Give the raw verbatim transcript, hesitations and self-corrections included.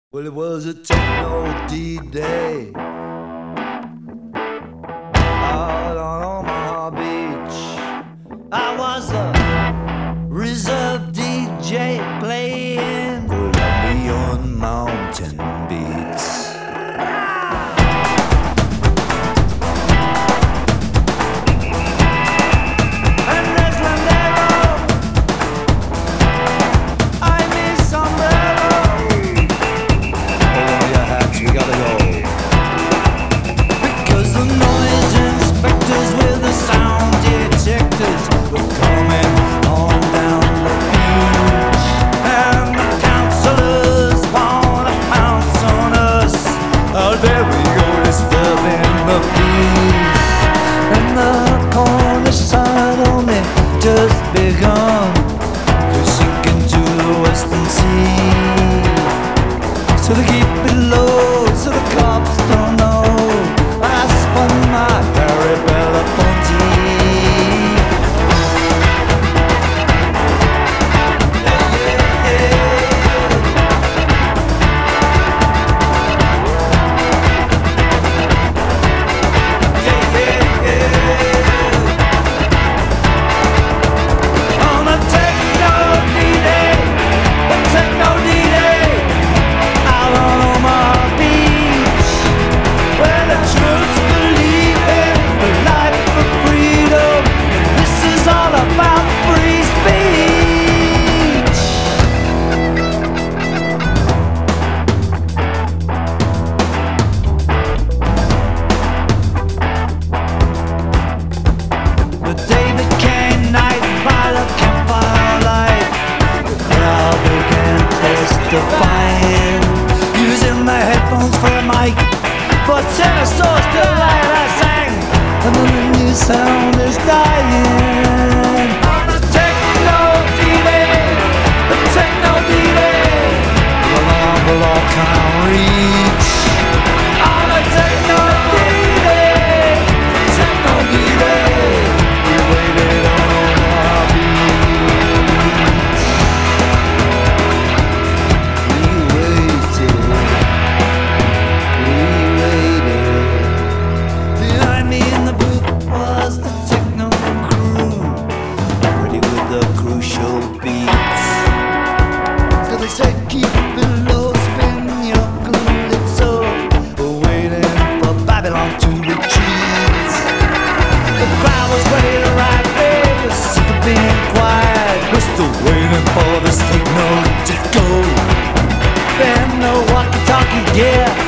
Well, it was a techno D-Day out on Omaha Beach. I was a reserve D J playing Colombian mountain beats. We gotta go. Because the noise inspectors with the sound detectors were coming on down the beach. And the counselors wanna pounce on us. Oh, there we go, disturbing the peace. And the corner side only just begun to sink into the western sea. So they keep it low, so the cops don't know. I spun my Harry Belafonte. Yeah, yeah, yeah. Yeah, yeah, yeah. On a techno D-Day, a techno D-Day. Defying, using my headphones for a mic, for tenor stores to light I sang, and then the new sound is dying. On a techno D-Day, the techno D-Day, the alarm will all can't reach. On a techno D-Day, the techno D-Day, we waited on our beach. Behind me in the booth was the techno crew, ready with the crucial beats. So they said keep it low, spin your calypso. We're waiting for Babylon to retreat. The crowd was ready to rock, they were sick of being quiet. We're still waiting for the signal to go. Then the walkie-talkie gear